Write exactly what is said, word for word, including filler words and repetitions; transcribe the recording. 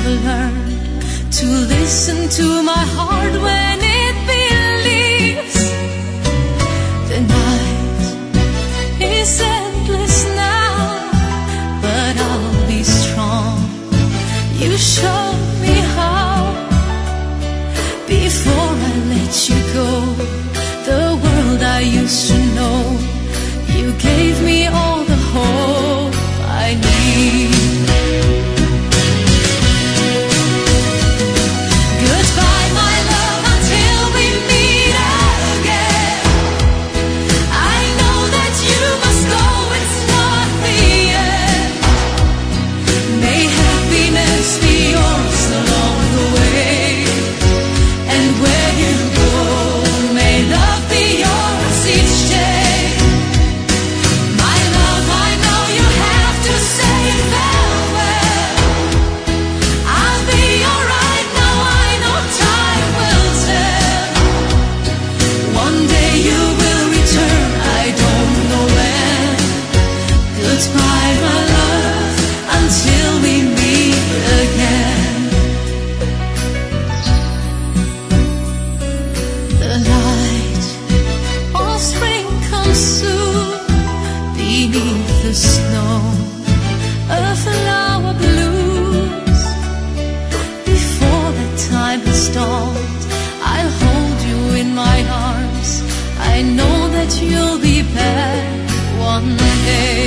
have learned to listen to my heart when it believes. The night is endless now, but I'll be strong. You showed me how. Before I let you go, the world I used to know, you gave me all the hope I need. Goodbye, my love, until we meet again. I know that you must go, it's not the end. May happiness be yours along the way, and where you go, may love be yours each day. My love, I know you have to say farewell. I'll be alright now, I know time will tell. One day you will return, I don't know when. Goodbye, my love, until we meet again. The light of spring comes soon beneath the snow. A flower blooms before the time has dawned. I'll hold you in my arms. I know that you'll be back one day.